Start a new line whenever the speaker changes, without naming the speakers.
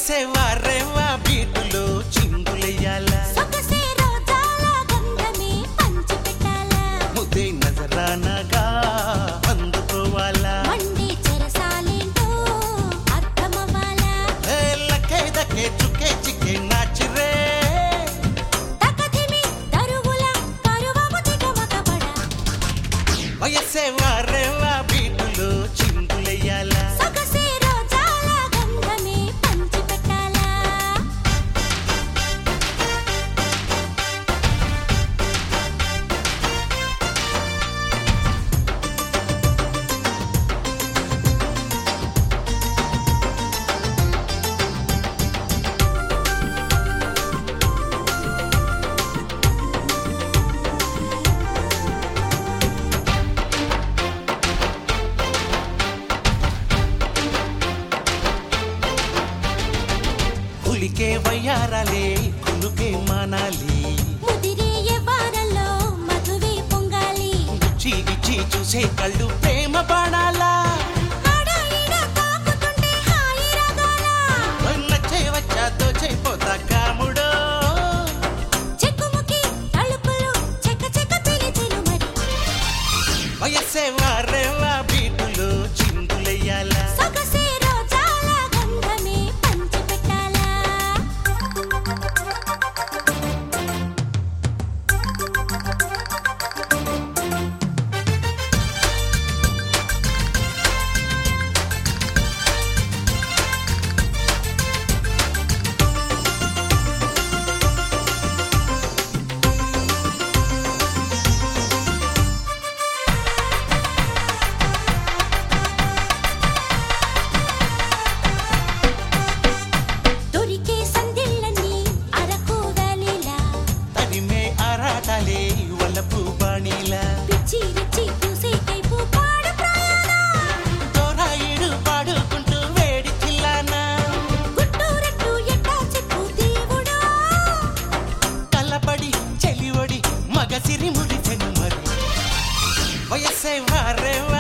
వయసే వారేవా బీటులో చిందులెయ్యాలా
సొగసే రోజాల గంధమే పంచి పెట్టాలా
ముద్దే నజరానగా అందుకోవాలా
మండే చెరసాలేంటో అర్థమవ్వాలా
లక్కే దక్కే చుక్కే చిక్కే నాచిరే
తకధిమి తరుగుల కరువము చిటవకబడ
వయసే వారేవా బీటులో చిందులెయ్యాలా
సొగసే రోజాల గంధమే పంచి పెట్టాలా
పులికే వయ్యారాలే కులుకే మానాలి
ముదిరే యవ్వానంలో మధువే పొంగాలి
గుచ్చి గిచ్చి చూసే కళ్ళు ప్రేమ బాణాలా
ఆడ ఈడ తాకుతుంటే హాయి రాగాల
నచ్చే వచ్చా దోచైపోతా కాముడో
చెక్కుముకి తలుపులు చెక్క చెక్క పిలిచెను మరి
వయసే వారేవా బీటులో చిందులెయ్యాలా
సొగసే రోజాల గంధమే పంచి పెట్టాలా దొరికే సందిళ్ళని అరకు వ్యాలీలా
తడిమే ఆరాటాలే వలపు బాణీలా
పిచ్చి రిచ్చి చూసే కైపు పాడు ప్రాయానా
తోరాయిడు పాడుకుంటూ వేడి చిల్లానా
గుట్టూరెట్టు ఎట్టా చెప్పు దేవుడా
కలపడి చెలివడి మగసిరి ముడిచెను మరి వయసే వారేవా